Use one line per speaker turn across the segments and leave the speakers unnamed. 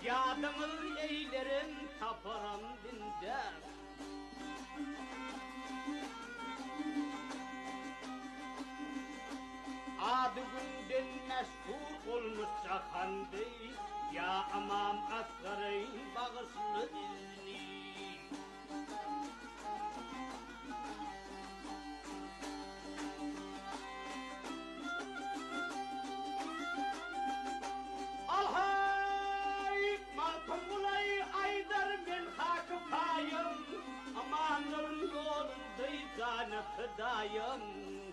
Yadımız eylerim taparam dinde. Adı günden meşhur olmuş cahandı. Ya amam asgarayın bağışlı izni. Alhay matulay aydar men hakıpayım. Amanın yolunda canı fıdayım.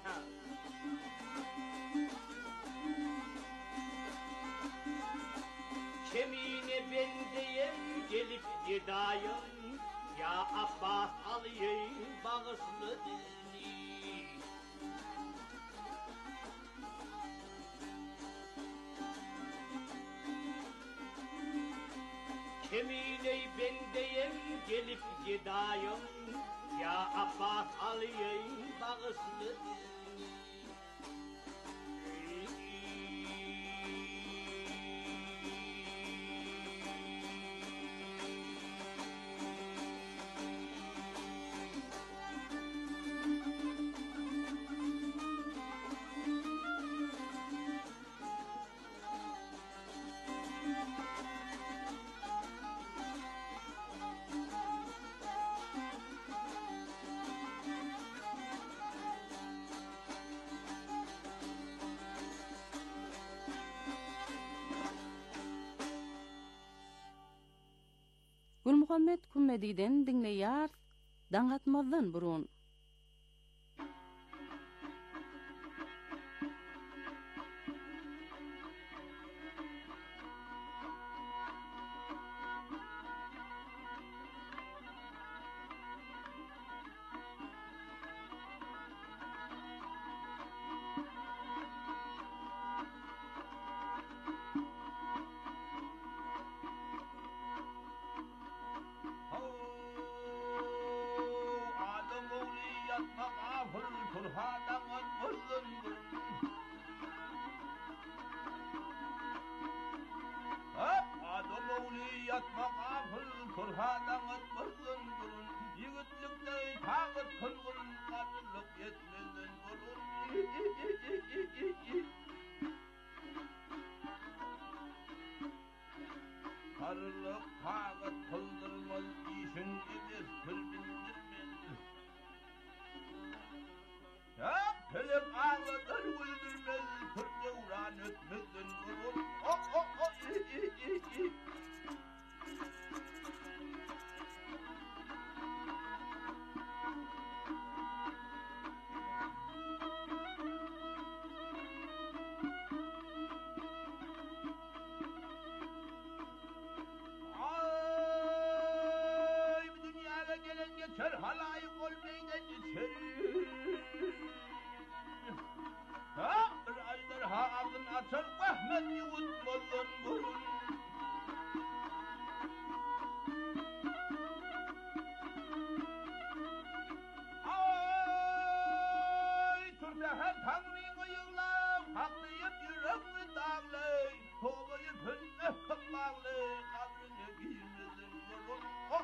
Kemiğine bendeyim gelip gidayım. Ya Abbas alayım bağışlı dini. Kemiğine bendeyim gelip gidayım. Ya Abbas alayım bağışlı dini.
Gülmuhammed Kummedi'den dinleýär daňatmazdan burun.
Karlık tağıt kıldırmaz işin edis kıl bindirmez. Ya pelek ağlatır güldürmez, kırca uğran ötmezden vurur. Geçer halayık olmayla geçer. Bir aydır ağzını açar Ahmet yutmadan burun. Ay türdehe Tanrı'yı yığlar, haklayıp yüreğini dağlay, tobayı pönne kıpmağlay, kabrine girmezin burun.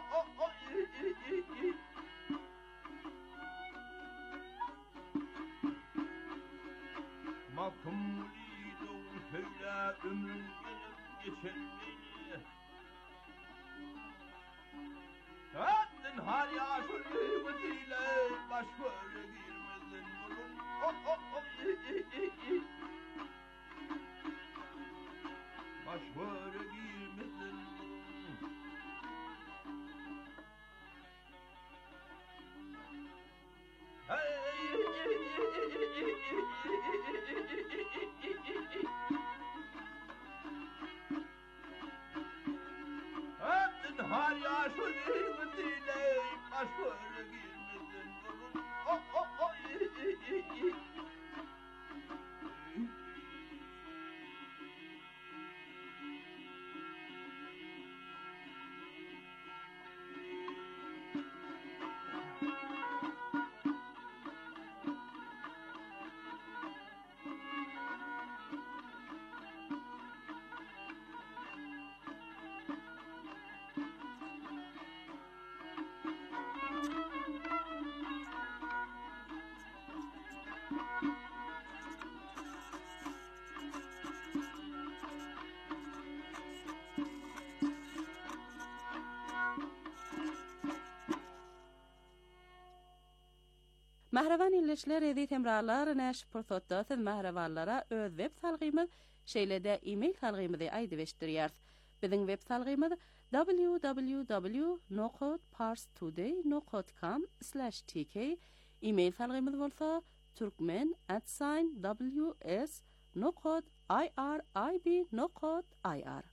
Mahkumluydu söyle ömrün gelip geçer beni. Haddin har yaşırlı vıdıyla baş böyle girmezin bulun. Baş böyle girmezin bulun. Haddin har yaşırlı dile baş böyle girmezin bulun.
Mahravan illeşler edi temralar näş pursatda siz mahravanlara öz web salgymy şeýlede e-mail salgymyzy aýdyp eşdirýär. Biziň web salgymyz www.nocodeparstoday.com/tk. E-mail salgymyz bolsa turkmen@ws.irib.ir.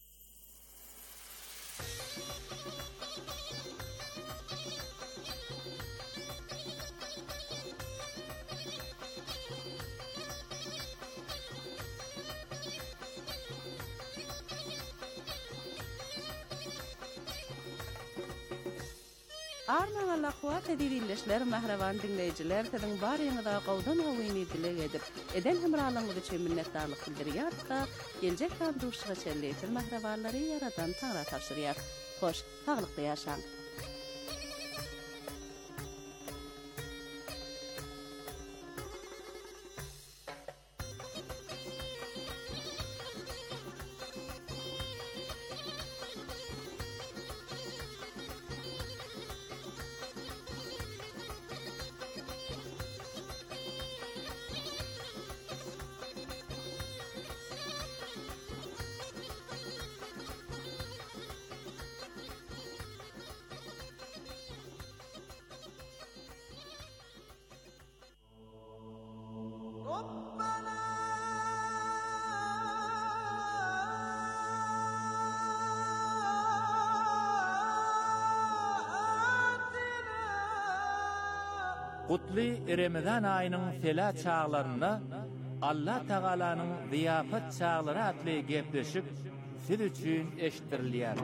Arman Allah'uat edilişler mahravan dinleyiciler sizin barýyňyza gowdan hawyny dilek edip eden hemralaryňyz üçin minnetdarlyk bildirýär da geljek durduruşyga çelleýär mahrawanlary yaratan taňra tapşyrýar. Hoş, taglykda ýaşaň.
Kutly Ramazan aýynyň sela çağlaryna Allah Taalanyň ziyafat çağlary atly gepleşip siz üçin eşitdirilýär.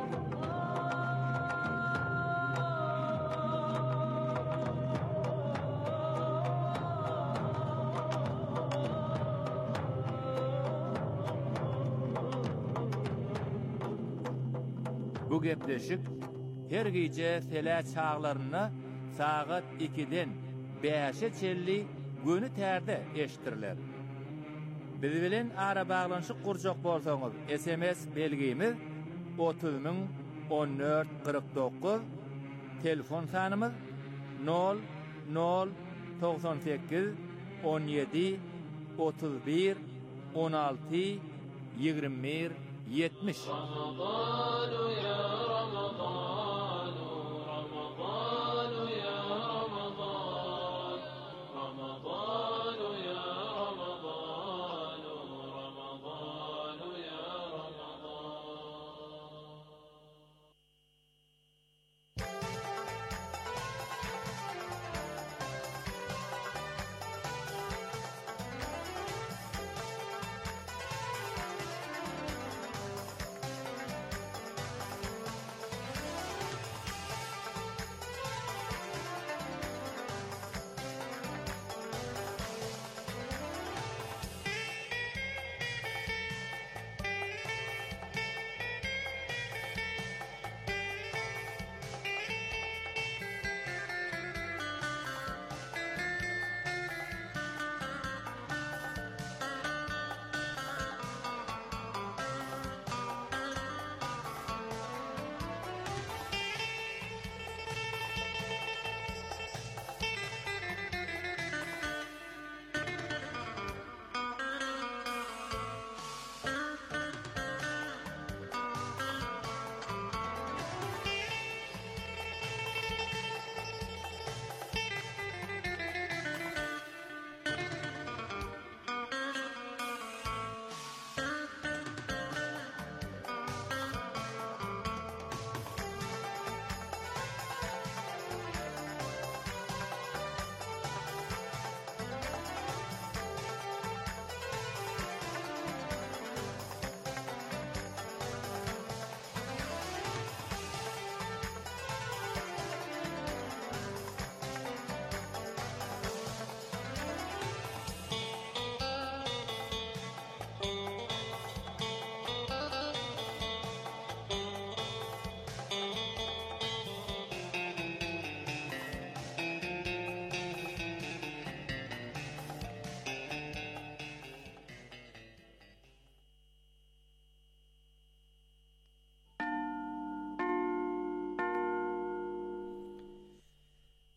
Bu gepleşik her gece sela çağlaryna saat 2-den 5-e çelli günü terde eşitiriler. Biz bilen ara bağlanşyk kurjak bolsaňyz SMS belgimiz 30.1449, telefon sanymyz 0098 17 31 16 21 70.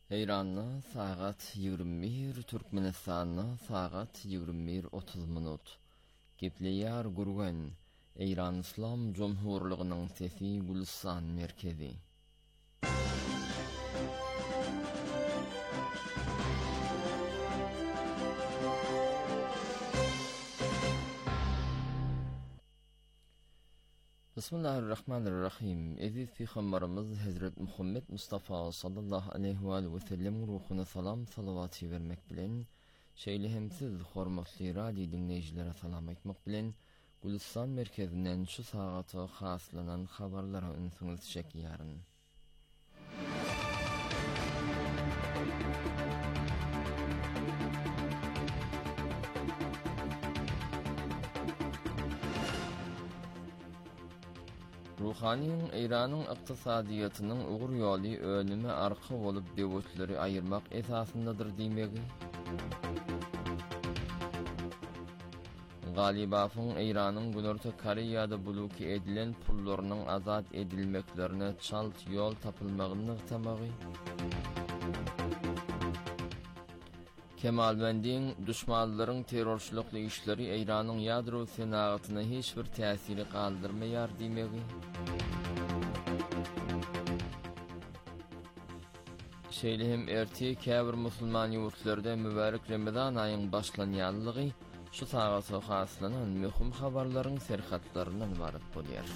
Eýranda sagat 21, Türkmenistanda sagat 21:30 minut. Gepleýär gurgan Eýran İslam Jomhurlygynyň sesi Gülistan merkezi. Bismillahirrahmanirrahim. Eziz Peygamberimiz Hazret Muhammed Mustafa sallallahu aleyhi ve sellem ruhuna salam salavat vermek bilen, şeýle hem siz hormatly radio dinleýjilere salam aýtmak bilen, Gülistan merkezinden şu sagata haslanan habarlara ünsüňiz çekýäryn. Ruhaniň Eýranyň ykdysadyýatynyň ugur ýoly önüme arka bolup dewletleri aýyrmak esasyndadyr diýmegi. Galibasyň Eýranyň Günorta Koreýada buluky edilen pullarynyň azat edilmeklerine çalt ýol tapylmagyny ygtamagy. Kemalbendiň düşmanlaryň terrorçylykly işleri Eýranyň ýadro senagatyna hiç bir täsiri galdyrmaýar diýmegi. Şeýle hem erti käbir musulman ýurtlarda mübarek Ramazan aýynyň başlanýanlygy şu sagata haslanan möhüm habarlaryň serhatlaryndan ibaret bolýar.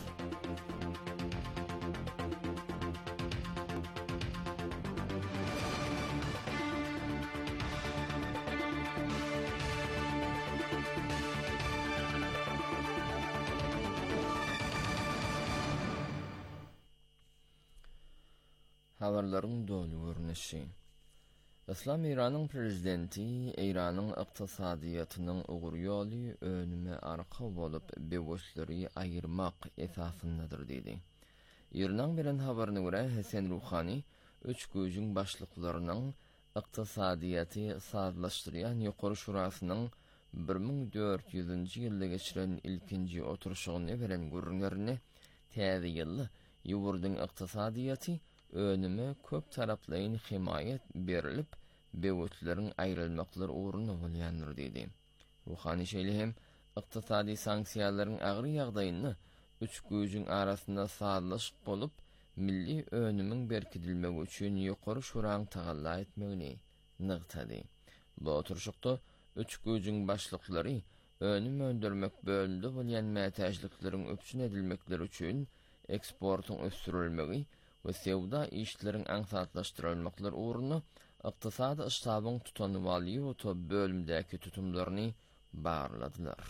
Habarlaryň dolu görnüşi. İslam Eýranyň prezidenti Eýranyň ykdysadyýatynyň ugur ýoly önüme arka bolup bewletleri aýyrmak esasyndadyr diýdi. Ýerden beren habaryna görä Hasan Ruhani 3 göjüň başlyklarynyň ykdysadyýaty sazlaşdyrýan ýokary şurasynyň 1400-nji ýylda geçiren ilkinji oturuşyny beren görünlerini täze ýylly ýurduň ykdysadyýaty önüme köp taraplayın himayet berilip bewletleriň aýrylmaklary uğruna bolýandyr diýdi. Ruhani şeýle hem ykdysady sanksiýalaryň agyr ýagdaýyny 3 göjüň arasynda sazlaşyp bolup milli önümiň berkidilmegi üçin ýokary şuraň tagalla etmegini nygtady. Bu oturuşykda 3 göjüň başlyklary önüm öndürmek bölünde bolýan mätäçlikleriň öpsün edilmekleri üçin eksportyň ösdürilmegi we sewda işleriň aňsatlaşdyrylmaklary uğruna ykdysady iştabyň tutanywaly we bölümdäki tutumlaryny barladylar.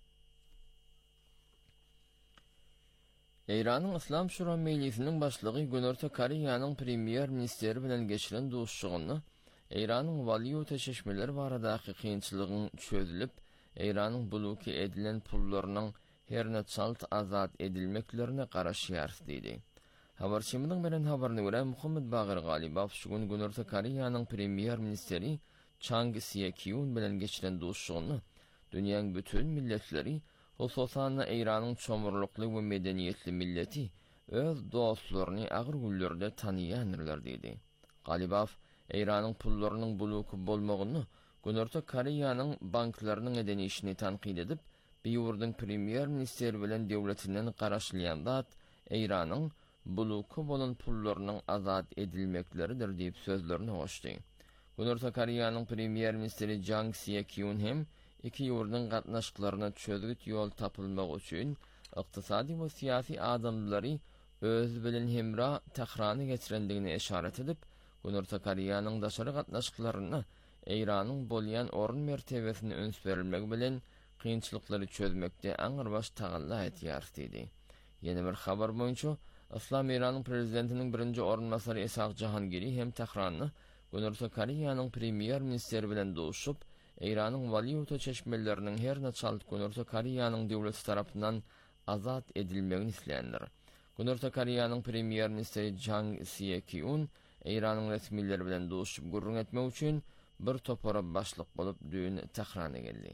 Eýranyň İslam Şura Mejlisiniň başlygy Günorta Koreýanyň premier ministeri bilen geçiren duşşugyny Eýranyň valyuta çeşmeleri baradaky kynçylygyň çözülip Eýranyň buluky edilen pullarynyň herne çalt azat edilmeklerine garaşýar diýdi. Habarçymyň beren habaryna görä Muhammed Bagir Galibaw şu gün Günorta Koreýanyň premier ministeri Chang Sye-kyun bilen geçiren duşşugyny dünýäň bütün milletleri, hususan Eýranyň çomurlukly we medeniýetli milleti öz dostlaryny agyr günlerde taniýandylar diýdi. Galibaw Eýranyň pullarynyň buluky bolmagyny Günorta Koreýanyň banklarynyň edenişini tanqid edip, bu ýurduň premier ministeri bilen dewletinden garaşlyan zat Eýranyň buluky bolan pullarynyň azat edilmekleridir diýip sözlerini goşdy. Günorta Koreýanyň premier ministeri Jang Sye-kyun hem iki ýurduň gatnaşyklaryna çözgüt ýol tapylmak üçin ykdysady we syýasy adamlary öz bilen hemra Tehrany geçirendigini eşaret edip, Günorta Koreýanyň daşary gatnaşyklaryna Eýranyň bolýan orun mertebesini öns berilmegi bilen kynçylyklary çözmekde aňyr baş tagalla etýär diýdi. Ýene bir habar boýunça İslam Eýranyň prezidentiniň birinji orunmasary Esaq Jahangiri hem Tehrany Günorta Koreýanyň premier ministeri bilen duşup, Eýranyň valyuta çeşmeleriniň herne çalt Günorta Koreýanyň dewleti tarapyndan azat edilmegini isleýändir. Günorta Koreýanyň premier ministeri Jang Sye-kyun Eýranyň resmileri bilen duşup gurrun etmek üçin bir topara başlyk bolup düýün Tehrana geldi.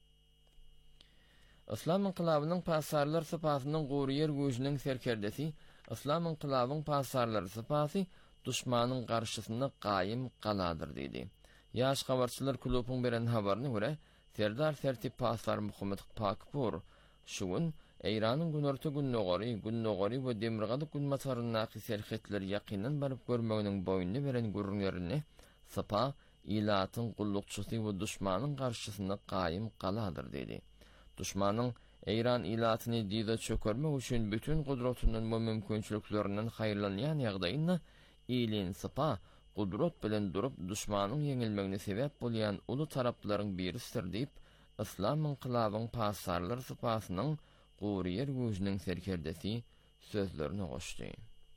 İslam inqilabynyň pasarlar sypatynyň Gowryer göjüniň serkerdesi, İslam inqilabynyň pasarlary sypasy düşmanyň garşysynda gaýym galadyr diýdi. Ýaş habarçylar klubyň beren habaryna görä, Serdar Sertip Paslar Muhammed Pakpur şugun Eýranyň günorta günnogary we Demirgaly günmasaryny serhetler ýakynan baryp görmeginiň boýunly beren gürrünlerini Sapa ilatyň gullukçysy we düşmanyň garşysynda gaýym galadyr diýdi. Düşmanyň Eýran ilatyny diýde çökermek üçin bütün gudratynyň we mümkinçiliklerinden haýyrlanýan ýagdaýynda ilin Sapa gudrat bilen durup düşmanyň ýeňilmegine sebäp bolýan uly taraplaryň birisidir diýip İslam inqilabyň pasarlar Sapasynyň Guriyer güýjüniň serkerdesi sözlerini goşdy.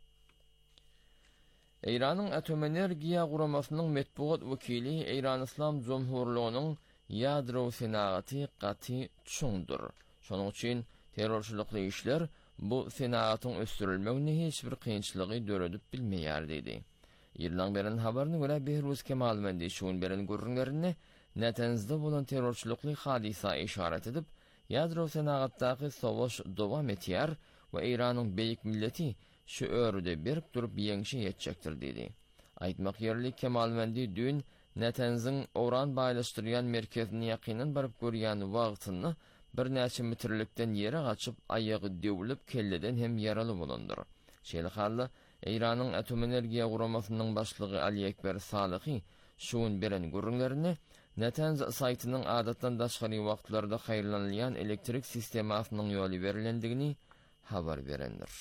Eýranyň atom energiýa guramasynyň metbuat wekili Eýran İslam Jomhurlygynyň ýadro senaty gaty çuňdur. Şonuň üçin terrorçylykly işler bu senatyň ösdürilmegine hiç bir kynçylygy döredip bilmeýär diýdi. Ýyllaň beren habaryna görä Behruz Kemal Mendi şuň beren gürrünlerini Natanzda bolan terrorçylykly hadisa işaret edip, ýadro senagatdaky sowuş dowam etýär we Eýranyň beýik milleti şu örüde berip durup ýeňşe ýetjekdir diýdi. Aýtmak ýerlik Kemal Mendi dün Natanzyň Oran baýlaşdyrýan merkezine ýakynan baryp görýän wagtyny bir näçe metrlikden ýere gaçyp aýagy döwülip kelleden hem ýaraly bolandyr. Şeýle hally Eýranyň atom energiýa guramasynyň başlygy Ali Ekber Salyhy şuň beren gürrünlerini Natanz saytynyň adatdan daşgary wagtlarda haýyrlanýan elektrik sistemasynyň ýoly berilendigini habar berendir.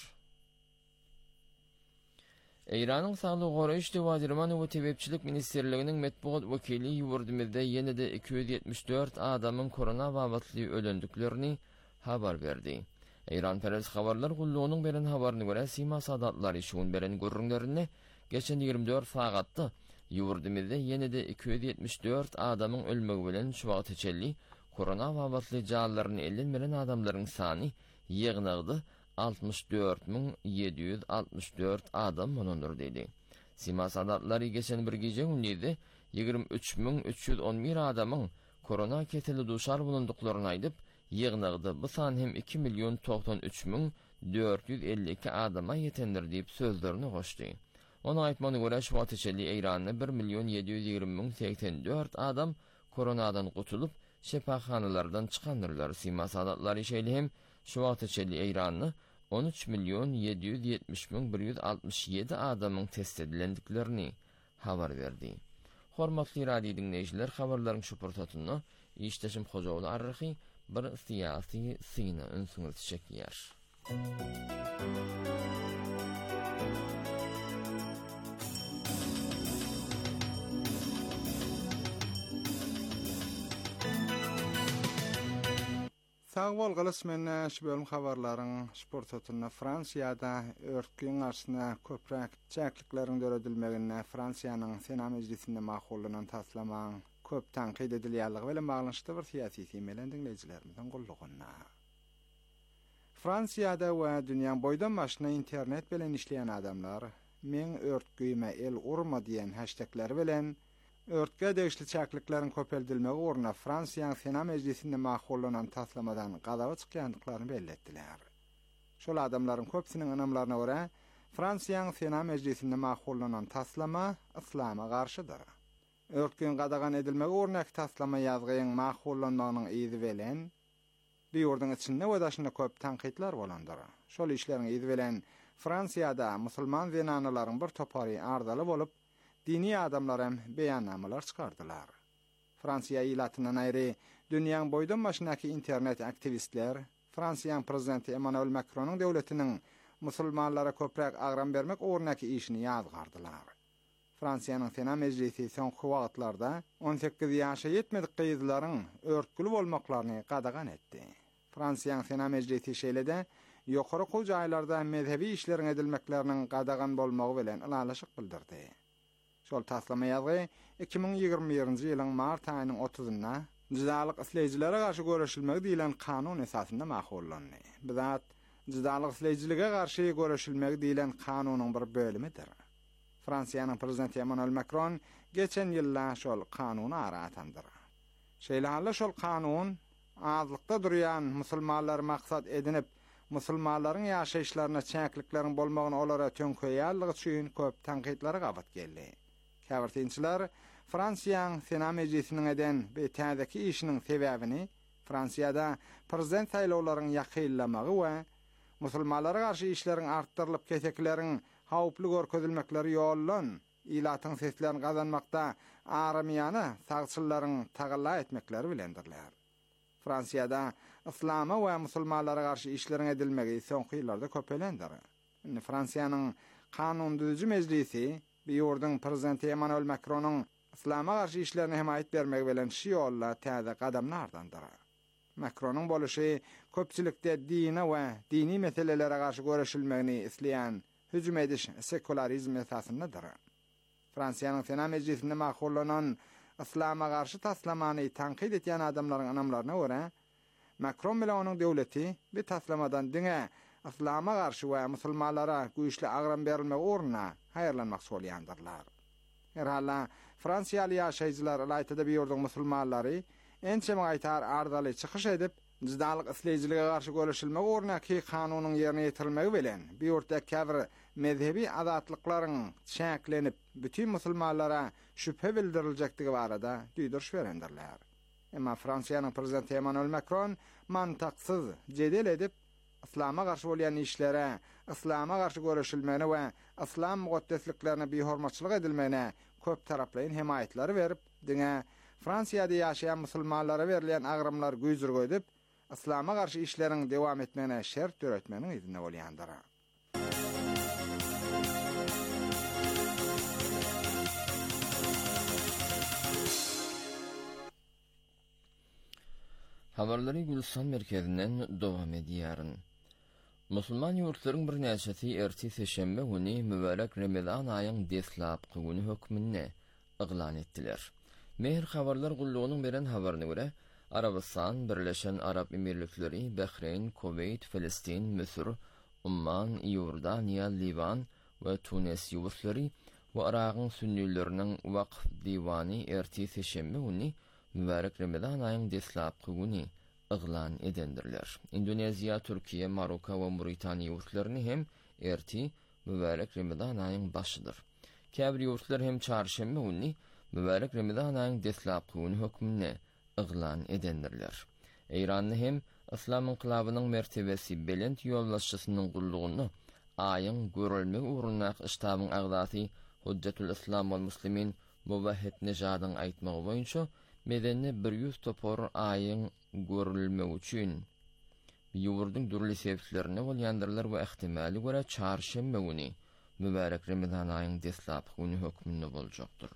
Eýranyň Saglyk goraýyş Wazirmany we Tebepçilik Ministerliginiň metbuat wekili ýurdumyzda ýene-de 274 adamyň korona wagtly ölendiklerini habar berdi. Eýran Peres habarlar gullugynyň beren habaryna görä Sima Sadatlary şuň beren gürrünlerini geçen 24 sagatda ýurdumyzda ýene-de 274 adamyň ölmegi bilen şu wagt içelli korona wagtly jallaryny ellenmeren adamlaryň sany ýygnagdy 64.764 adam monundur diýdi. Sima Sadatlary geçen bir gece gündüzi 23.311 adamyň korona keteli duşar bulunduklaryny aýdyp, ýygnagdy bu san hem 2.093.452 adama ýetendir diýip sözlerini goşdy. Onu aýtmany görä şu wagt içelli Eýranyň 1.720.084 adam koronadan gutulup şepaxanalardan çykandyrlar. Sima Sadatlary şeýle hem şu wagt içelli Eýranyň 13.770.167 adamyň test edilendiklerini habar berdi. Hormatly radio dinleýijiler, habarlaryň şu pursatyny işdeşim Hojaoğlu arryhy bir syýasy syna önsüňiz çekýär.
Sağ bolgaly menne şu bölüm habarlaryň sportatyna Fransiýada örtgün garşyna köpräk çäklikleriň döredilmegine Fransiýanyň Sena Mejlisinde maqullanan taslamaň köp tanqid edilýärligi bilen baglanşykly bir syýasy temelen dinleýijilerimizden gullugyna. Fransiýada we dünýäň boýdan başyna internet bilen işleýän adamlar "Men örtgüýme el urma" diýen hashtagler bilen örtge degişli çäklikleriň köpeldilmegi orna Fransiýanyň Sena Mejlisinde maqullanan taslamadan gadawa çykýandyklaryny belli etdiler. Şol adamlaryň köpsiniň anamlaryna görä, Fransiýanyň Sena Mejlisinde maqullanan taslama islama garşydyr. Örtgün gadagan edilmegi ornak taslama ýazgyň maqullanmagynyň izi bilen bir ýurdun içinde we daşynda köp tanqidler bolandyr. Şol işleriň izi bilen Fransiýada musulman zenanalaryň bir topary ardaly bolup dini adamlar hem beýannamalar çykardylar. Fransiýa ilatynyň aýry dünýäň boýdan başynaky internet aktivistler Fransiýanyň prezidenti Emmanuel Macronyň döwletiniň musulmanlara köpräk agram bermek ornaky işini ýazgardylar. Fransiýanyň Sena Mejlisi soňky wagtlarda 18 ýaşa ýetmedik gyzlaryň örtgüli bolmaklaryny gadagan etdi. Fransiýanyň Sena Mejlisi şeýlede ýokary kul jaýlarda mezhebi işleriň edilmekleriniň gadagan bolmagy bilen ýalaşyk bildirdi. Şol taslama ýazgy 2021-nji ýylyň mart aýynyň 30-na Jidalyk isleýjilere garşy göreşilmegi diýilen kanun esasynda maqullany. Bizat jidalyk isleýjilige garşy göreşilmegi diýilen kanunyň bir bölümidir. Fransiýanyň prezidenti Emmanuel Macron geçen ýylda şol kanuny aratandyr. Şeýle hally şol kanun azlykda durýan musulmanlar maksat edinip musulmanlaryň ýaşaýyşlaryna çäkliklerin bolmagyny olara tönküýärligi üçin köp tanqidlary gabat geldi. Käbirtinçiler Fransiýanyň Sena Mejlisiniň eden betädeki işiniň sebäbini Fransiyada prezident saýlawlaryny ýakynlamagy we musulmanlara garşy işleriň artdyrylyp keteklerin hawply görkezilmekleri ýollan ilatyň seslerini gazanmakda aramiýany sagçyllaryň tagalla etmekleri bilendirler. Fransiyada islama we musulmanlara garşy işleriň edilmegi soňky ýyllarda köpelendir. Fransiýanyň kanun düzücü mejlisi bu ýurdun prezidenti Emmanuel Macronyň islama garşy işlerine himayet bermegi bilen şu ýolla täze gadamlardandyr. Macronyň boluşy köpçülikde dine we dini meselelere garşy görüşilmegini isleýän hüjüm ediş sekularizm esasyndadyr. Fransiýanyň Sena Mejlisinde maqullanan islama garşy taslamany tanqid etýän adamlaryň anamlaryna görä, Macron bilen onuň döwleti bu taslamadan diňe islama garşy we musulmanlara güýçli agram berilmegi orna haýyrlanmak bolýandyrlar. Herhalla Fransiýaly ýaşaýjylar aýtyda bir ýurdun musulmanlary ençeme aýtar ardaly çykyş edip jydalyk isleýijilige garşy görüşilmegi orna ki kanunyň ýerine ýetirilmegi bilen bir ýurtda käbir mezhebi azatlyklaryň çäklenip bütün musulmanlara şüphe bildiriljekdigi barada düýdürüş berendirler. Emma Fransiýanyň prezidenti Emmanuel Macron mantaksyz jedel edip islama garşy bolýan işlere, islama garşy görüşilmegine we islam mugaddesliklerine behormatçylyk edilmegine köp taraply himayetleri berip, diňe Fransiýada ýaşaýan musulmanlara berilen agrymlar güýzür edip, islama garşy işleriň dewam etmegine şert töretmeniň izine bolýandyr.
Habarlary Gülistan merkezinden dowam edýäryn. Musulman ýurtlaryň bir näçesi erti seşembe güni mübarek Ramazan aýynyň deslapky güni hökmünde yglan etdiler. Mehr habarlar gullugynyň beren habaryna görä, Arabistan, Birleşen Arap Emirlikleri, Bahreyn, Kuveyt, Filistin, Misr, Umman, Ýordaniýa, Liban we Tunis ýurtlary we Iragyň sünnileriniň Waqf diwany erti seşembe güni mübarek Ramazan aýynyň deslapky güni yglan edendirler. Indoneziýa, Türkiýe, Maroko we Britaniýa ýurtlaryny hem erti mübarek Ramazan aýynyň başydyr. Käbir ýurtlar hem çarşembe güni mübarek Ramazan aýynyň deslapky güni hökmünde yglan edendirler. Eýranyň hem Islam inqilabynyň mertebesi belent ýollaşçysynyň gullugyny aýyň görülmegi urunak iştabyň agdasy Hujjatul Islam wal Muslimin Muvahhid Nejadyň aýtmagy boýunça medeni 100 topor aýyň görülmegi üçin ýurdun durly sebeplerini bolýandyrlar we ihtimali görä çarşembe güni mübarek Ramazan aýynyň deslapky güni hökmünde boljakdyr.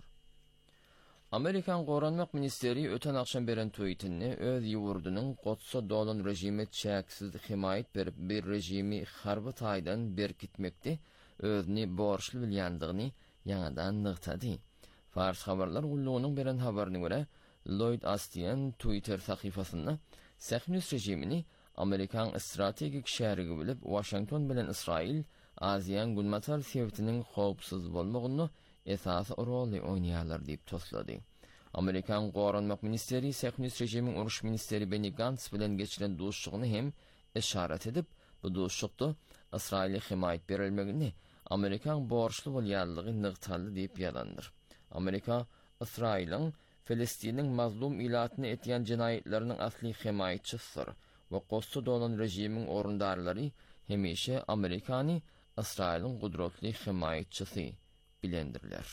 Amerikan Goranmak Ministeri öten akşam beren tweetini öz ýurdunyň Gotsa dolan rejimi çäksiz himayet berip bir rejimi harby taýdan berkitmekde özüni borçly bilýändigini ýanadan nygtady. Fars habarlar gullugynyň beren habaryna görä, Lloyd Austin Twitter sahyfasynda Sahnus rejimini Amerikan strategik şärigi bilip Washington bilen Israil Aziýan gulmatar sewtiniň howpsuz bolmagyny esas roly oýnaýarlar diýip toslady. Amerikan Goranmak Ministeri Sahnus rejimiň uruş ministeri Benny Gantz bilen geçiren dostlugyny hem işaret edip, bu dostlukda Israil'e himayet berilmegini Amerikan borçlu bolýanlygy nygtaly diýip ýalandyr. Amerika Israil'in Filistiniň mazlum ilatyny etýän jinayetleriniň asly himayetçisidir we Gotsa dolan rejimiň orundarlary hemişe Amerikany Israil'in gudratly himayetçisi bilendirler.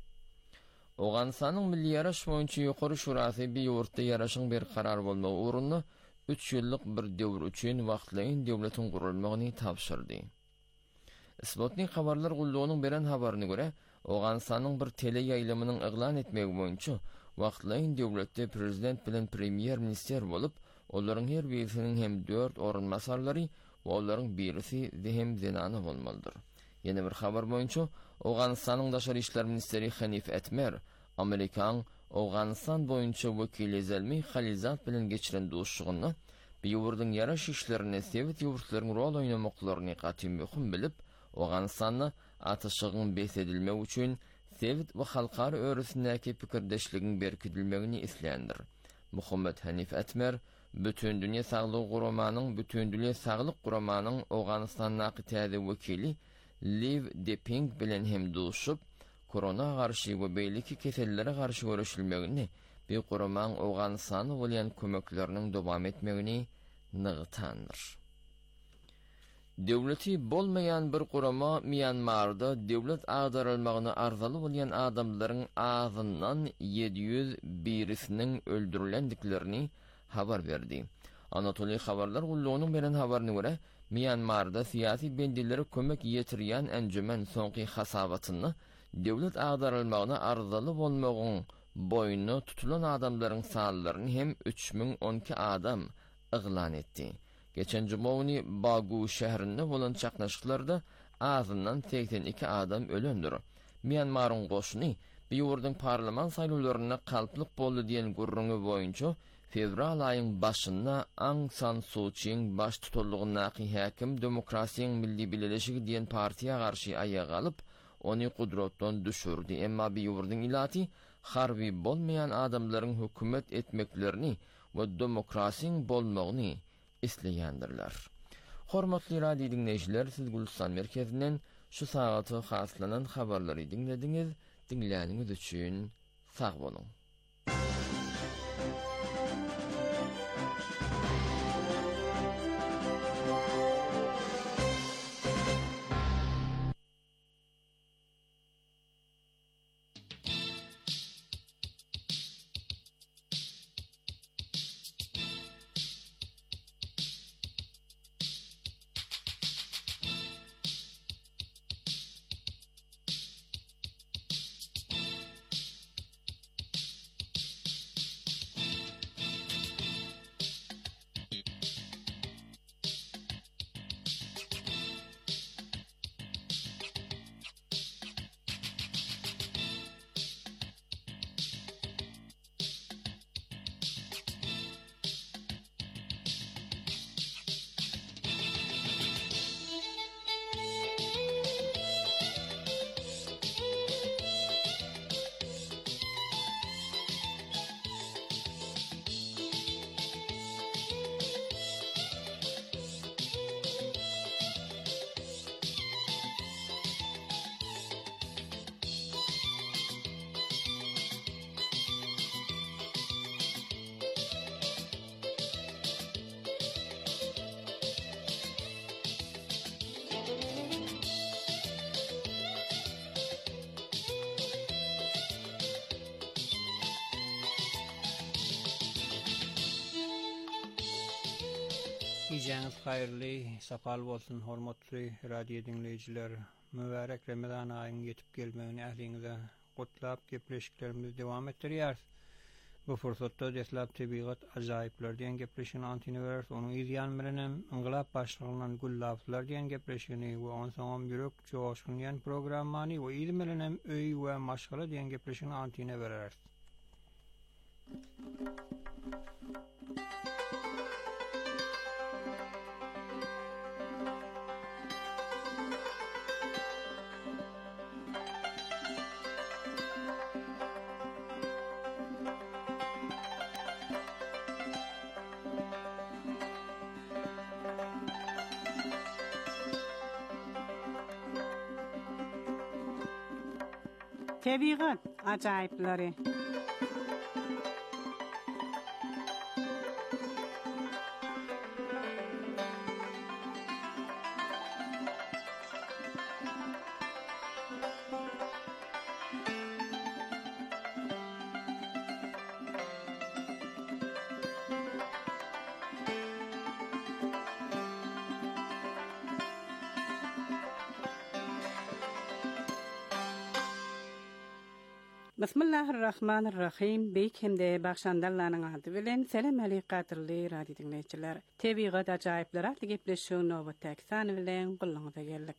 Oğanistanyň Milli Ýaraş boýunça ýokary şurasy bir ýurtda ýaraşyň bir karar bolmagy uruny 3 ýyllyk bir döwür üçin wagtlaýyn döwletiň gurulmagyny tapşyrdy. Sputnik habarlar gullugynyň beren habaryna görä, Oğanistanyň bir tele ýaýlamynyň yglan etmegi boýunça wagtlaýyn döwletde prezident bilen premier minister bolup, olaryň her birisiniň hem 4 orunmasarlary we olaryň birisi hem zenany bolmalydyr. Ýene bir habar boýunça Oğanistanyň daşary işler ministeri Hanif Atmer, Amerikan Oğanistan boýunça wekili Zelmi Khalizat bilen geçiren dostlugyny bu ýurdun ýaraş işlerine Sowet ýurtlarynyň rol oýnamaklaryny gatym möhüm bilip, Oğanistanyň atyşygyň besedilmegi üçin Sowet we halkary öresindäki pikirdeşligiň berkidilmegini isleýändir. Muhammed Hanif Atmer Bütün Dünya Sağlık Guramanın Oğanistan'daki täze wekili Liv Deping bilen hem duşup, korona garşy we beýleki kesellere garşy görüşilmegini, bir guraman Oğanistany bolýan kömekleriniň dowam etmegini nygtandyr. Döwleti bolmayan bir gurama Myanmarda döwlet agdarylmagyny arzaly bolýan adamlaryň azyndan 700 birisiniň öldürilendiklerini habar berdi. Anatoliy Habarlar Gullugynyň beren habaryna görä, Myanmarda siyasi bendelere kömek ýetirýän enjümen soňky hasabatyny döwlet agdarylmagyna arzaly bolmagyň boyuna tutulan adamlaryň sanlaryny hem 3012 adam yglan etdi. Geçen cumawny Bagu şäherinde bolan çaknaşyklarda azyndan 82 adam ölendir. Myanmaryň goşuny bir ýurdun parlament saýlawlaryna kalplyk boldy diýen gurrungy boýunça fevral ayın başında Aung San Suu Kyi'nin baş tutulduğundaki hakim Demokrasiýanyň Milli Birleşigi diýen partiýa garşy aýaga alyp, onu kudratdan düşürdi. Emma bir ýurdun ilati harbi bolmayan adamlaryň hökümet etmeklerini we demokrasiýanyň bolmagyny isleýändirler. Hormatly radio dinleýijiler, siz Gulistan merkezinden şu sagaty haslanan habarlary dinlediňiz. Dinläniňiz üçin sag bolun.
Geceniz hayırlı, sapal bolsun, hormatly radio dinleyijiler. Mübarek Ramazan aýynyň ýetip gelmegini ähliňize gutlap gepleşiklerimizi dowam etdirýär. Bu fursatda deslap tebigat ajaýyplar diýen gepleşigini antine berýär. Onuň izleýän bilenem inqilab başlygynyň gullaplar diýen gepleşigini we on soňam ýürek joşgun diýen programmany we izlemenem öý we maşgala diýen gepleşigini antine berýär.
Tebigat ajaýyplary. Bismillahirrahmanirrahim. Beýkemde bagşandallanyň ady bilen selam aleykatirli radio dinleýijiler. Tebigat ajaýyplar atly gepleşýän nowatda sany bilen gulluňyza geldik.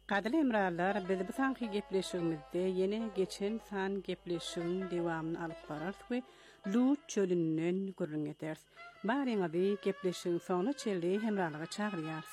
Gadil emralar, biz bu sanki gepleşigimizde yine geçen san gepleşigin dewamyny alyp bararys we Lut çölünden gurrun ederiz. Bariňa gepleşigin soňuna çeldi hemralyga çagyrýarys.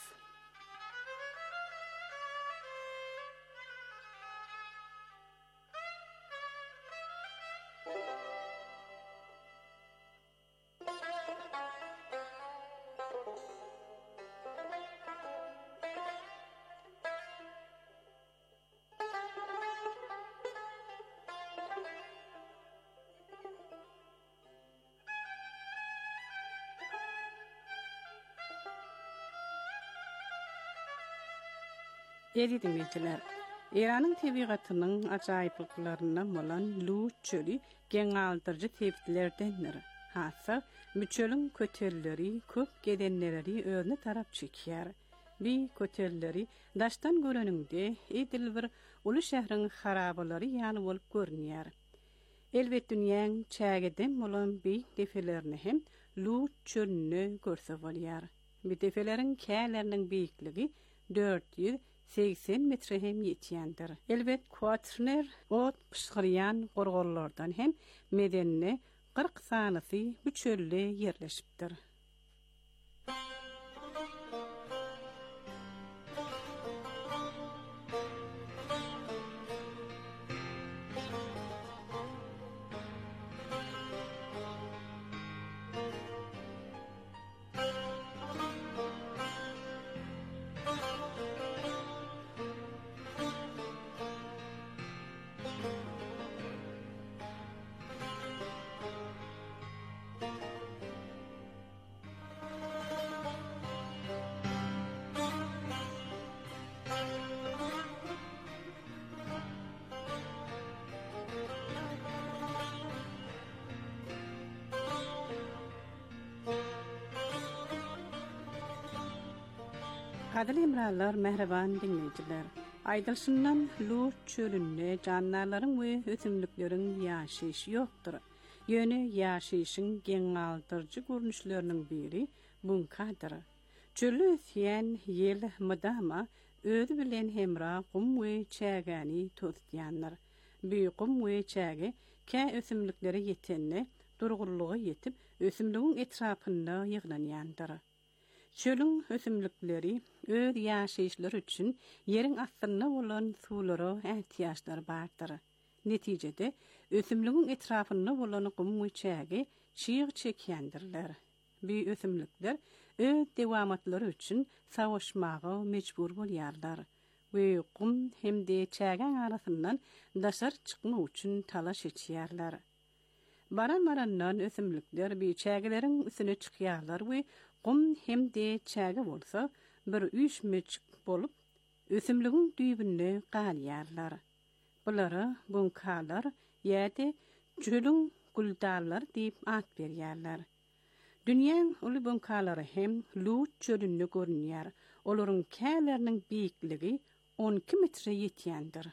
Değerli dinleyiciler, İran'ın tabiatynyň ajaýyplyklaryna bolan Lut çölü geňaldyrjy tepkilerdendir. Hasa, bu çölüň kötelleri köp gedenleri özüne tarap çekýär. Bir kötelleri daşdan göreninde edil bir uly şähriň harabalary ýany bolup görünýär. Elbet dünýäň çägeden bolan bir defelerini hem Lut çölüne görse bolýar. Bu defeleriň käleriniň beýikligi 480 metre hem yetýändir. Elbet Kuatner ot pışgyrýan gorgollardan hem medenine 40 sanysy bu çölde yerleşipdir. Kadil emralar, mehreban dinleyiciler. Aydılşından Lut çölünde canlarların ve ötümlüklerin yaşayışı yoktur. Yönü yaşayışın geňaldyrjy görnüşlerinin biri bunkadır. Çölü ötýän yel mydama özü bilen hemra gum we çägäni tutýanlar. Bu gum we çäge kä ötümlükleri ýetenne durgullugy ýetip ötümlüğün etrapynda ýyglanýandyr. Çölün ötümlükleri öz yaşayışları üçün yerin astyna bolan sulara ihtiýaçlary bardyr. Netijede ötümlüğün etrafynda bolan gum we çäge çyg çekýändirler. Bu ötümlükler öz dewamatlary üçün savaşmaga mejbur bolýarlar. We gum hemde çägen arasyndan daşar çykmak üçün talaş etýärler. Baran-barandan ötümlükler bir çägeleriň üstüne çykýarlar we gum hemde çäge bolsa bir üýşmeçik bolup ösümlüğün düýbünde galýarlar. Bulara bunkalar ýa-da çölüň guldarlar diýip at berýärler. Dünýäň uly bunkalary hem Lut çölünde görünýär. Olaryň käleriniň beýikligi 12 metre ýetýändir.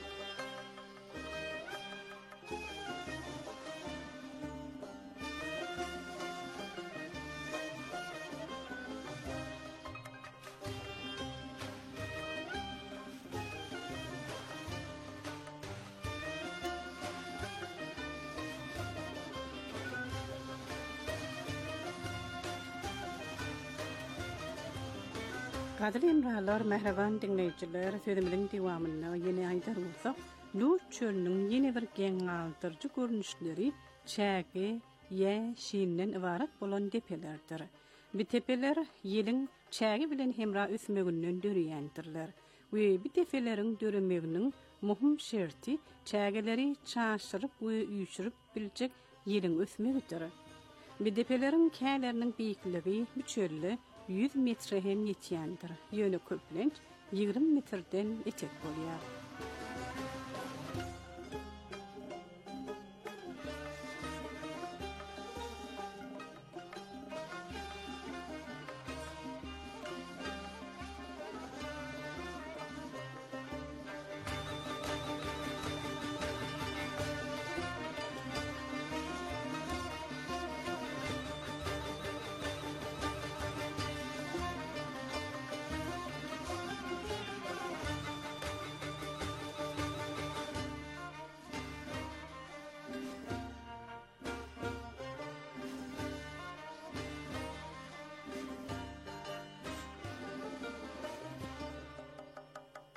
Kadil emralar, mehreban dinleyiciler, sözümüzün dewamyna ýene aýdar bolsak, Lut çölüniň ýene bir geňaldyrjy görnüşleri çäge ýa şiinden ibarat bolan tepelerdir. Bu tepeler ýeliň çäge bilen hemra ösmeginden dörýändirler. We bu tepeleriň döremeginiň muhim şerti çägeleri çaşyryp we üýşürip biljek ýeliň ösmegidir. Bu tepeleriň käleriniň beýikligi bu çölde 100 metre hem yetýändir. Ýöne köplenç 20 metreden etek bolýar.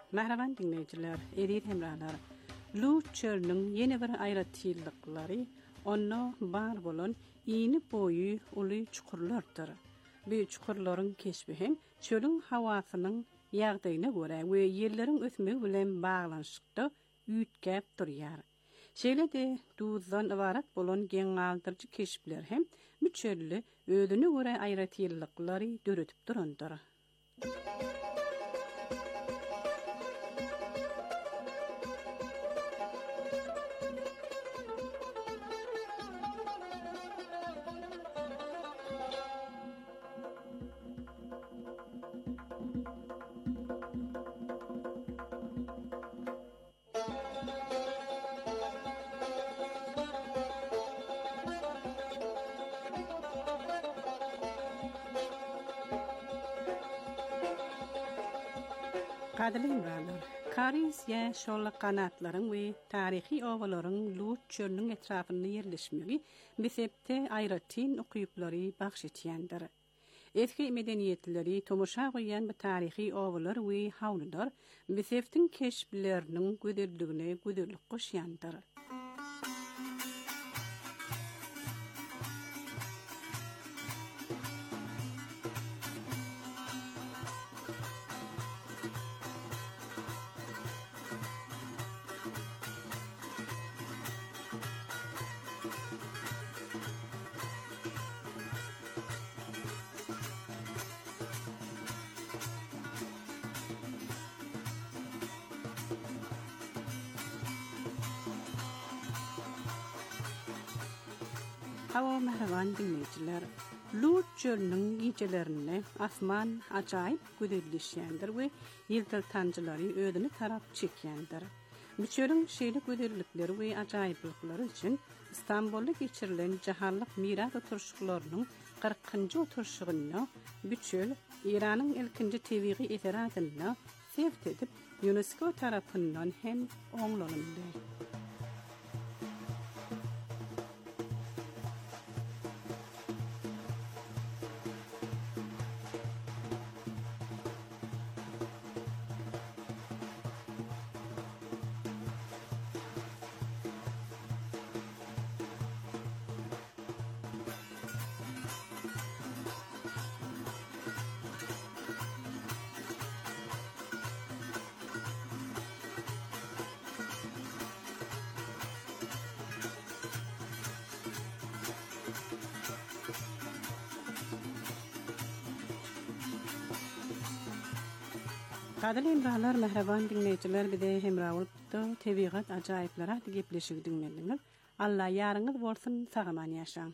Mähraban dinleyijiler, edit hemralar. Lu çölnün yeni bir aýratyllyklary onda bar bolan iýni boyu uly çukurlardyr. Bu çukurlaryň keşbi hem çölüň hawasynyň ýagdaýyna görä we ýerleriň ösmegi bilen baglanşykda üýtgäp durýar. Şeýle-de duzdan ibarat bolan geňaldyrjy keşipler hem müçelli ödüne görä aýratyllyklary döretip durandyr. Kadrli imralar, Karis ya şolla kanatların we tarihi ovaların Lut çölünün etrafında yerleşmegi mesepte aýratyn okuyuplary bahş etýändir. Eski medeniýetleri tomoşa goýan bu tarihi ovalar we hawlylar meseptin keşpleriniň göderligine göderlik goşýandyr. Hawa mähraban dinleyijiler, Lut çölünün gecelerine asman ajaýyp göderleşýändir we ýyldız tanjylary ödüni tarap çekýändir. Bu çölüň şeýle göderlikleri we ajaýyplyklary üçin İstanbulda geçirilen jahanlyk miras oturşuklarynyň 40-njy oturşugyny bu çöl Iranyň ilkinji tebigy eserätini sevt edip UNESCO tarapyndan hem oňlandy. Kadrli imralar, mähraban dinleyijiler, bide hemra bolupdy, tebigat ajaýyplara gepleşigi dinlediňiz. Allah ýaryňyz bolsun, sagaman ýaşaň.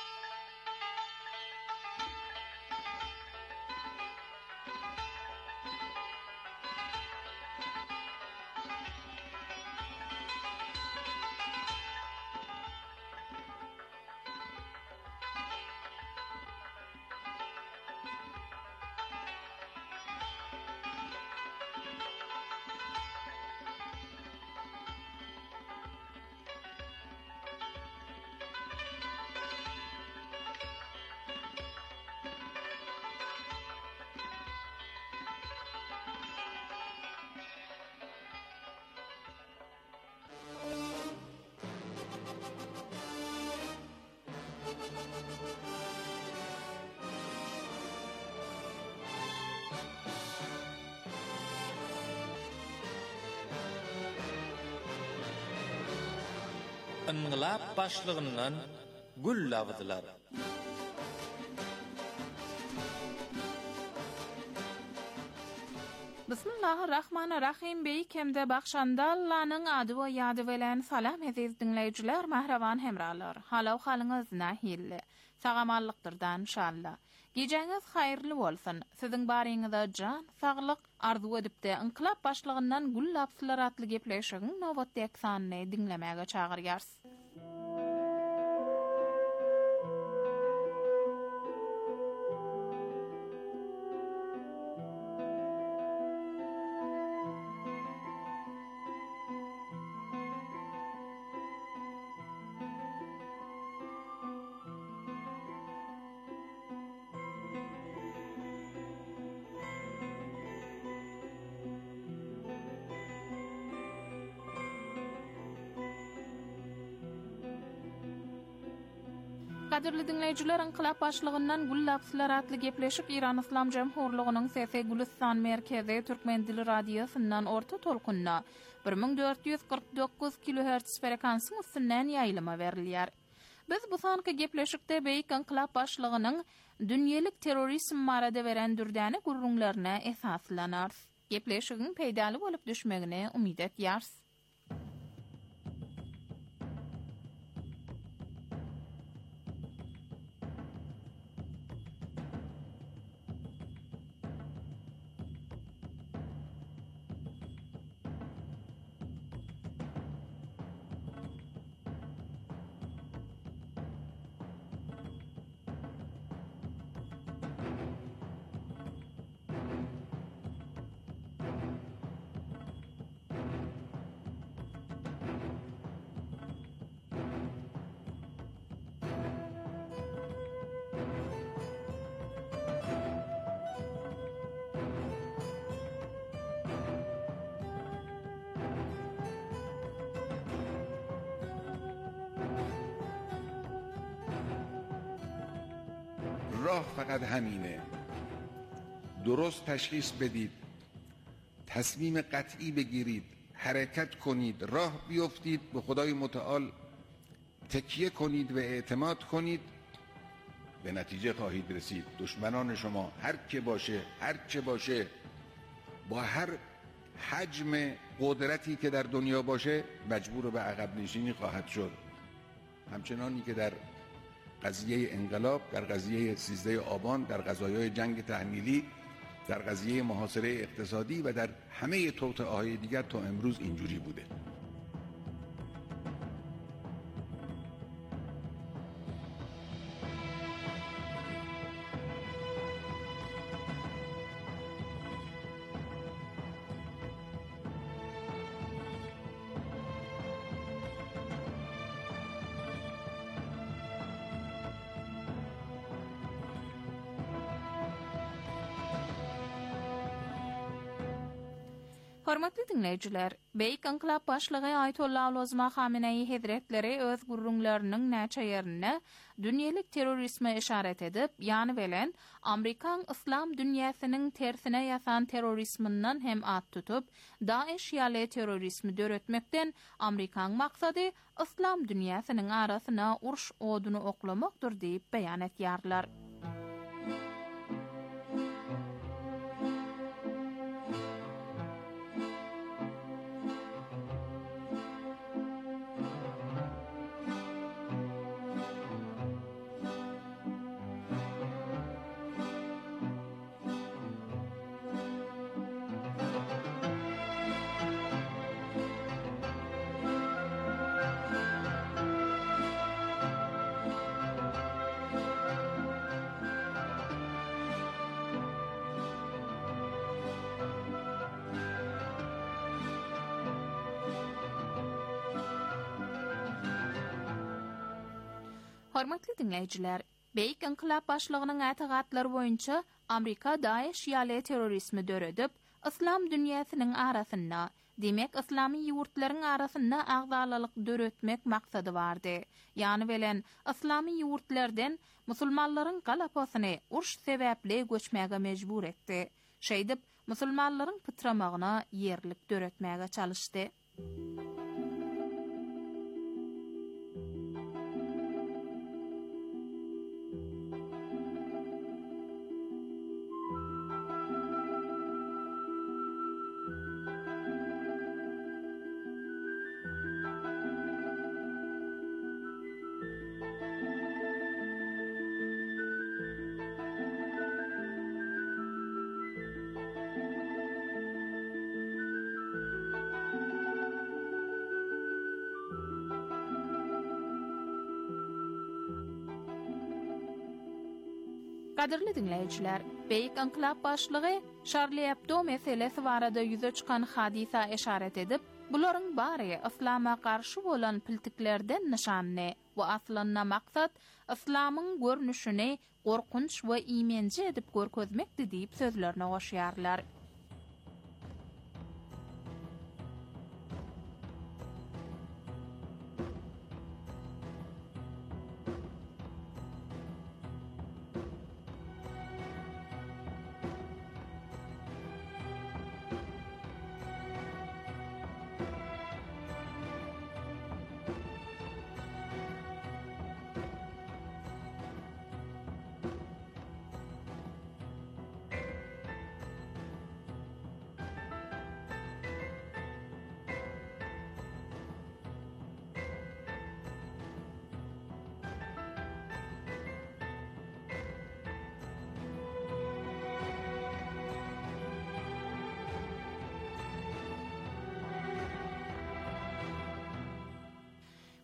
Inqilab başlygyndan gül lawdylar.
Bismillahirrahmanirrahim. Beýkemde bagşanda Allah'nyň ady we ýady bilen salam aziz dinleýijiler, mähraban hemralar. Halaw halyňyz nähilli? Sagamanlykdyrdan inşallah. Geceňiz haýyrly bolsun. Siziň baryňyzda jan, saglyk arzu edipde inqilab başlygyndan gül lawdylar atly gepleşigiň nowatda eksanyny dinlemäge çagyrýarys. Kadirli dinleyijiler, inqilab başlygyndan Gullab Sılaratly gepleşip İran İslam Jemhurlugynyň Sese Gülistan merkezi Türkmen dili radiosundan orta tolkunna 1449 kHz frekansyň üstünden ýaýlyma berilýär. Biz bu sanky gepleşikde beýik inqilab başlygynyň dünýelik terrorizm barada beren dürdäni gurrunlaryna esaslanýar. Gepleşigiň peýdaly bolup düşmegine umyt etýärs.
راه فقط همینه. درست تشخیص بدید، تصمیم قطعی بگیرید، حرکت کنید، راه بیفتید، به خدای متعال تکیه کنید و اعتماد کنید، به نتیجه خواهید رسید. دشمنان شما هر که باشه، هر چه باشه، با هر حجم قدرتی که در دنیا باشه مجبور به عقب نشینی خواهد شد. همچنانی که در قضیه انقلاب، در قضیه 13 آبان، در قضایای جنگ تحمیلی، در قضیه محاصره اقتصادی و در همه توطئه‌های دیگر تا امروز اینجوری بوده.
Hormatly dinleyijiler, beýik inqilab başlygy Ayatollah Ulazma Hamenei Hazretleri öz gurrunlarynyň näçe ýerine dünýelik terrorizme işaret edip, ýani bilen Amerikan İslam dünýäsiniň tersine ýasan terrorizminden hem at tutup, Daesh ýaly terrorizmi döretmekden Amerikan maksady İslam dünýäsiniň arasyna uruş oduny oklamakdyr diýip beýan etýärler. Hormatly dinleyijiler, beýik inqilab başlygynyň ätigatlary boýunça Amerika Daesh ýaly terrorizmi döredip, İslam dünýäsiniň arasyna, demek islami ýurtlaryň arasyna agzalalyk döretmek maksady bardy. Ýani bilen islami ýurtlardan musulmanlaryň galapasyny uruş sebäpli göçmäge mejbur etdi. Şeýdip, musulmanlaryň pytramagyna ýerlik döretmäge çalyşdy. Kadirli dinleyijiler, beýik inqilab başlygy Charlie Hebdo meselesi barada ýüze çykan hadisa işaret edip, bularyň bary islama garşy bolan piltiklerden nişanny we aslynda maksat islamyň görnüşini gorkunç we imenji edip görkezmekdi diýip sözlerine goşýarlar.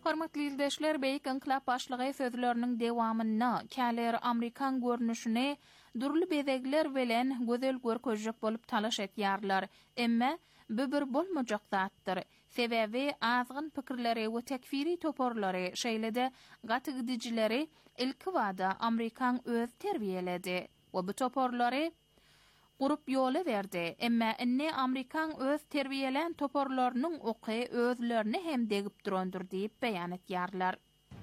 Hormatly ýurtdaşlar, beýik inqilab başlygy sözleriniň dewamyna käler Amerikan görnüşine durly bezegler bilen gözel görkezjek bolup talaş etýärler. Emma bu bir bolmajak zatdyr. Sebebi azgyn pikirleri we tekfiri toporlary şeýlede gatygydyjyları ilki wada Amerikan öz terbiyeledi. We bu toporlary gurup ýola berdi. Emma inne Amerikan öz terbiyelen toporlarynyň oky özlerini hem degip durandyr diýip beýan etýärler.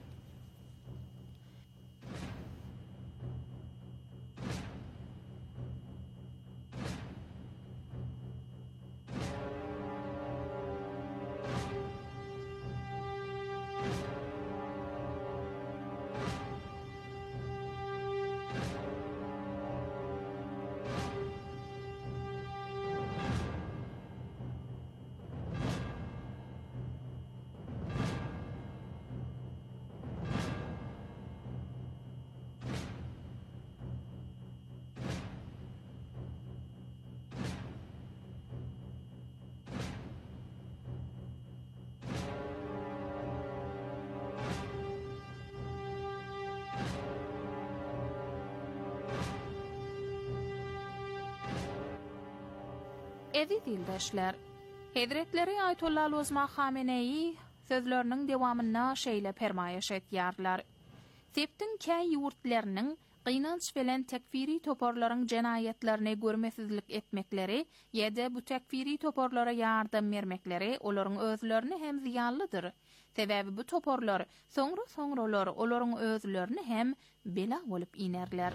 Eziz dildaşlar, Hedretleri Ayetullah Ozma Khamenei sözlerinin dewamyna şeýle permaýeş etýärler. Septin käy ýurtlarynyň gynanç bilen tekfiri toporlaryň jenayetlerini görmesizlik etmekleri ýa-da bu tekfiri toporlara ýardam bermekleri olaryň özlerini hem ziyanlydyr. Sebebi bu toporlar soňra olaryň özlerini hem bela bolup inerler.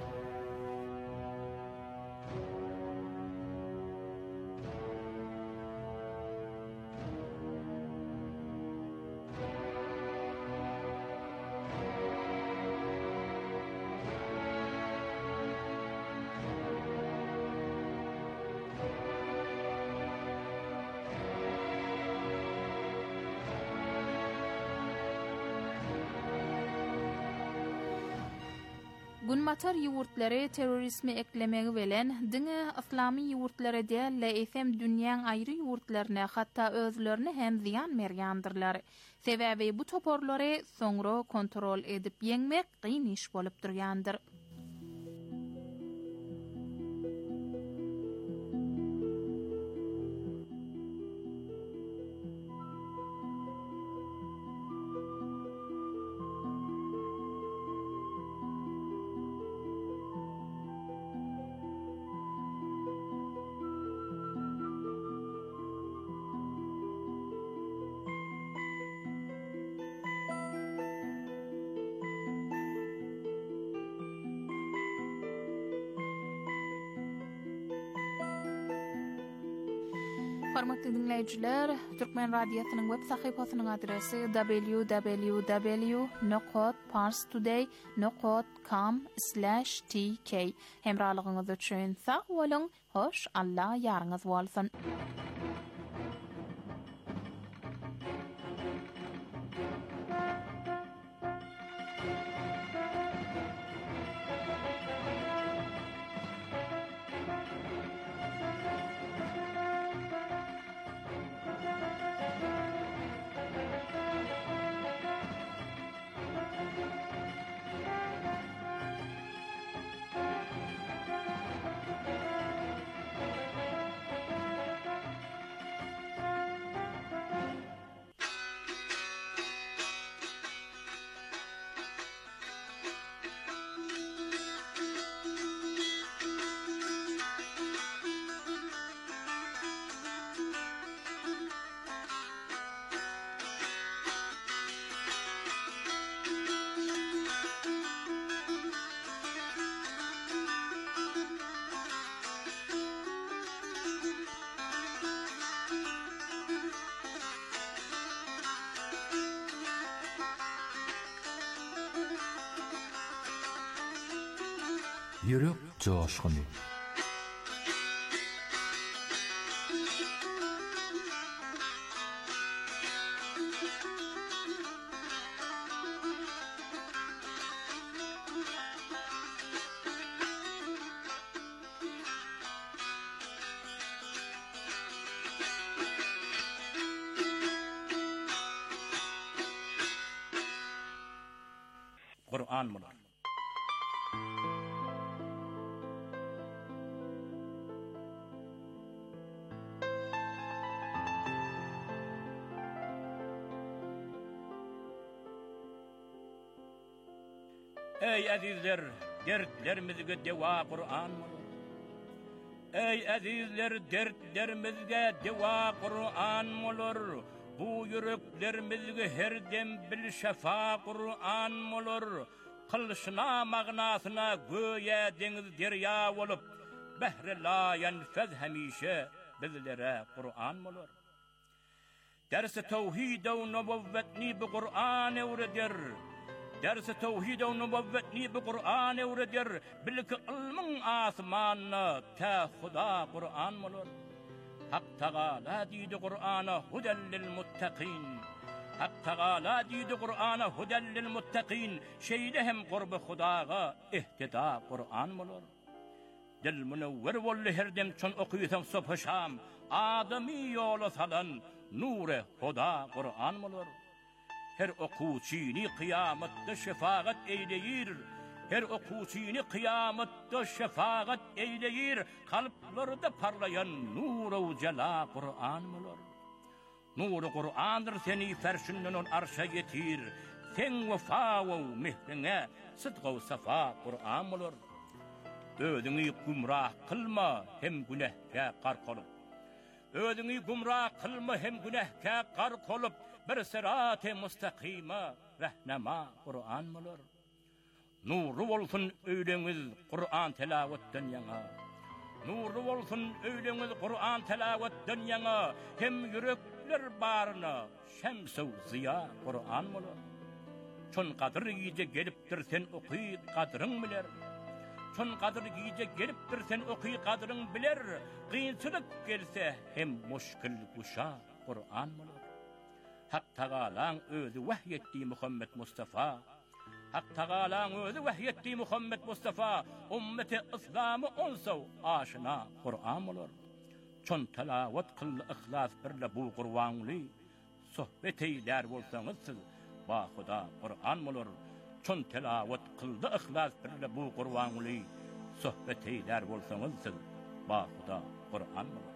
Gunmatar ýurtlary terrorizmi eklemegi bilen diňe islamy ýurtlary däl esem dünýäň aýry ýurtlaryna hatda özlerini hem ziyan berýändirler. Sebebi bu toporlary soňra kontrol edip ýeňmek gyn iş bolup durýandyr. Hormatly dinleyijiler, Türkmen Radiosynyň web sahypasynyň adresi www.parstoday.com/tk. Hemralygyňyz üçin sag bolyň, hoş, Allah ýaryňyz bolsun.
Yürek coşkunu.
Kur'an bolar. Ey azizler, dertlerimizge deva Kur'an bolar. Ey azizler, dertlerimizge deva Kur'an bolar. Bu yüreklerimizge herdem bil şefa Kur'an bolar. Kılışına magnasına göğe deniz derya olup behre la yenfez hemişe bizlere Kur'an bolar. Ders-i tevhid ve nübüvvetni bu Kur'an öğretir. Ders-i tevhid ve nübüvvetni bu Kur'an öğretir. Bilki ilmin asmanına ta Huda Kur'an bolar. Hak Teala diydi Kur'an'a huden lil muttaqin. Hak Teala diydi Kur'an'a huden lil muttaqin. Şeylehem qurbi Hudaga ihtida Kur'an bolar. Dil munawwir bolli herdem çon okuyusam subh şam. Adami yolu salan nure Huda Kur'an bolar. Her okuçini kıyamette şefaat eyleyir. Her okuçini kıyamette şefaat eyleyir. Kalplarda parlayan nur-u cela Kur'an bolar. Nur-u Kur'an'dır seni ferşinden arşa getir. Sen vefa-u mihrine sıdq-u safa Kur'an bolar. Özünü gumrah kılma hem günahka qark olup. Özünü gumrah kılma hem günahka qark olup. Bir sırat-ı müstakima rehnema Kur'an bolar. Nuru olsun öyleniz Kur'an telavetten yana. Nuru olsun öyleniz Kur'an telavetten yana. Hem yürekler barına şems-u ziya Kur'an bolar. Çon kadir giyce geliptir sen okuy kadırın biler. Çon kadir giyce geliptir sen okuy kadırın biler. Kıyınçılık gelse hem muşkil kuşa Kur'an bolar. Hak Teala'nın özü vahyettiği Muhammed Mustafa. Hak Teala'nın özü vahyettiği Muhammed Mustafa. Ümmeti İslam'ı onsav aşina Kur'an bolar. Çon telavet kıllı ihlas birle bu Kur'anlı. Sohbet eyler bolsanız siz ba Huda Kur'an bolar. Çon telavet kıllı ihlas birle bu Kur'anlı. Sohbet eyler bolsanız siz ba Huda Kur'an bolar.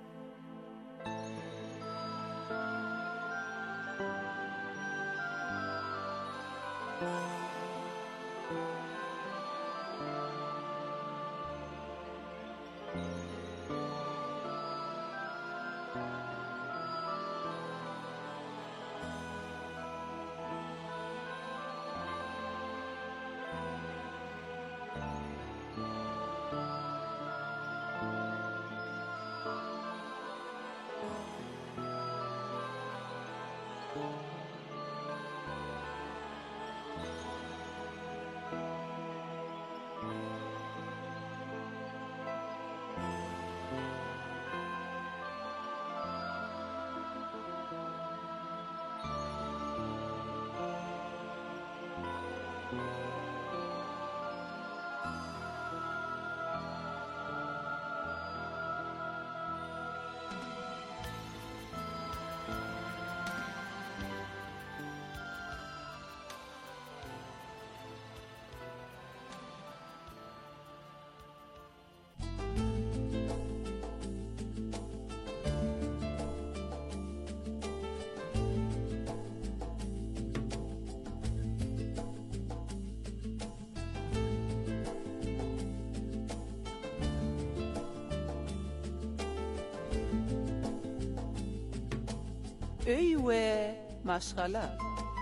Öy ve maşgala.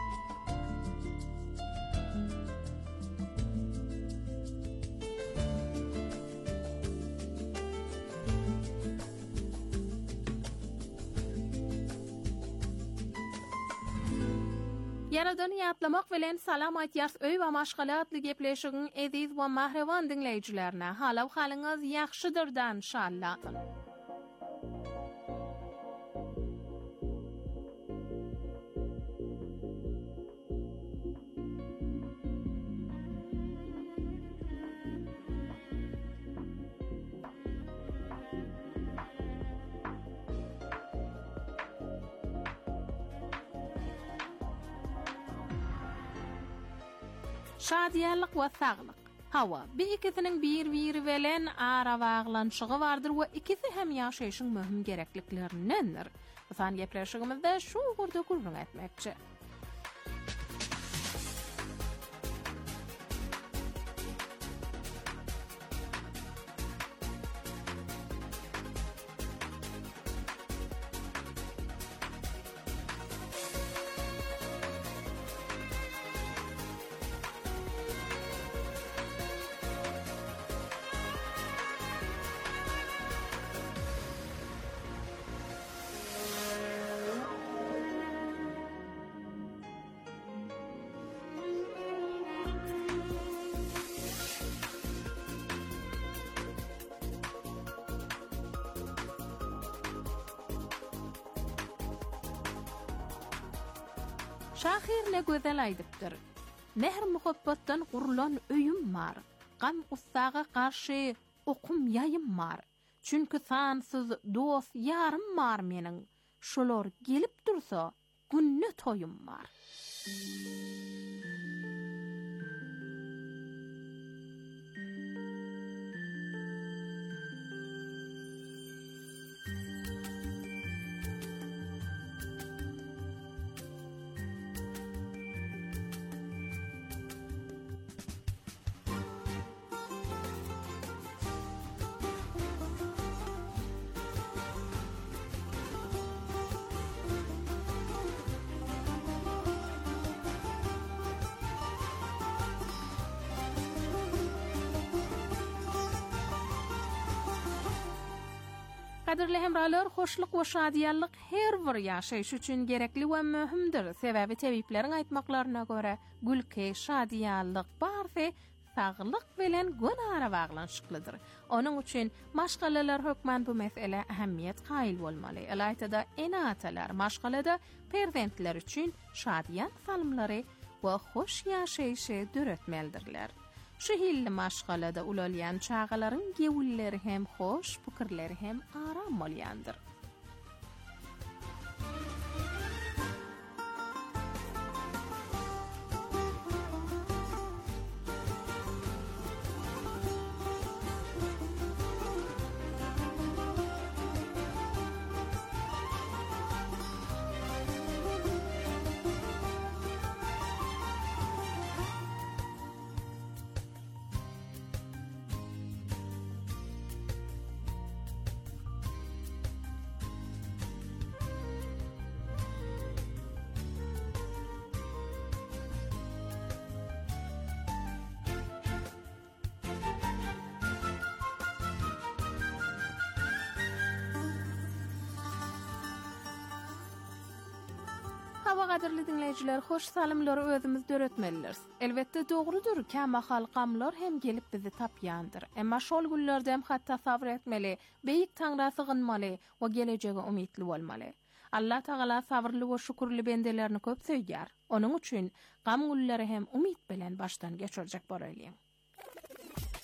Yaradanı ýatlamak bilen salam aýtýar öý we maşgala atly gepleşigiň eziz we mahrewan dinleýijilerine. Halaw halyňyz ýaxşydyrdan inşallah. Şadiýallyk we saglyk. Hawa, bir ikisiniň bir-biri bilen ara baglanşygy bardyr we ikisi hem ýaşaýyşyň möhüm gerekliklerindendir. Bu san gepleşigimizde şu gurda gurrun etmekçi. Şahir ne gözel aýdypdyr. Mehr muhabbatdan gurulan öýüm bar. Gam gussaga karşı okum ýaýym bar. Çünkü sansız dost ýarym bar meniň. Şolar gelip dursa, günne toýum bar. Kadirli hemralar, hoşluk we şadiýallyk her bir ýaşaýyş üçin gerekli we möhümdir. Sebäbi tebipleriň aýtmaklaryna görä, gülke, şadiýallyk, barfe, saglyk bilen gün ara baglanşyklydyr. Onuň üçin maşgalalar hökmen bu mesele ähemmiýet gaýyl bolmaly. Alaytada enatalar maşgalada perwentler üçin şadiýan salymlary we hoş ýaşaýyşy döretmeldirler. Şu hilli maşgalada ulalyan çağalaryň gewilleri hem hoş, pikirleri hem aram bolýandyr. Hawa gadirli dinleýijiler, hoş salymlary özümiz döretmeliler. Elbetde dogrudur, käme halkamlar hem gelip bizi tapýandyr. Emma şol günlerde hem hatda sabr etmeli, beýik taňra sygynmaly we gelejege umytly bolmaly. Allah Taala sabrly we şükürli bendelerini köp söýýär. Onuň üçin gam günleri hem umyt bilen başdan geçirjek boraly.